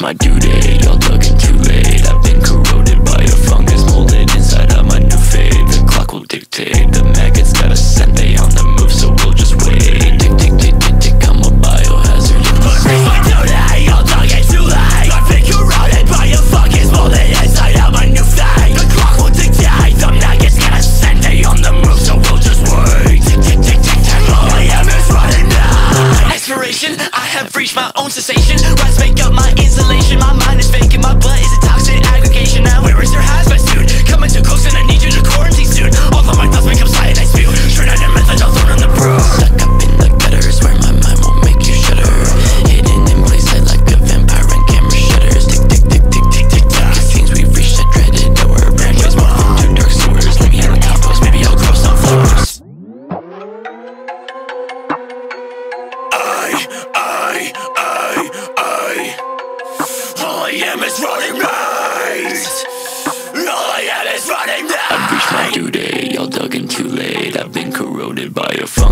my due date, y'all dug in too late. I've been corroded by a fungus, molded inside of my new fate. The clock will dictate, the maggots got a scent, they on the move, so we'll just wait. Tick, tick, tick, tick, tick, I'm a biohazard in the state. My due date, y'all dug in too late. I've been corroded by a fungus, molded inside of my new fate. The clock will dictate, the maggots got a scent, they on the move, so we'll just wait. Tick, tick, tick, tick, tick, all I am is running now. Expiration, I have reached my own cessation. Rats make up my insulation. My mind is vacant, my blood is a toxic aggregation. Now where is your hazmat suit? Coming too close and I need you to quarantine soon. All of my thoughts become cyanide spew. Straight out of methadone thrown on the brew. Stuck up in the gutters where my mind will make you shudder. Hidden in plain sight like a vampire and camera shutters. Tick, tick, tick, tick, tick, tick, tick. It seems we've reached a dreaded door. Brainwaves morph into dark sewers. Leave me in the compost, maybe I'll grow some flowers. All I am is running right. All I am is running now. I've reached my due date, y'all dug in too late. I've been corroded by a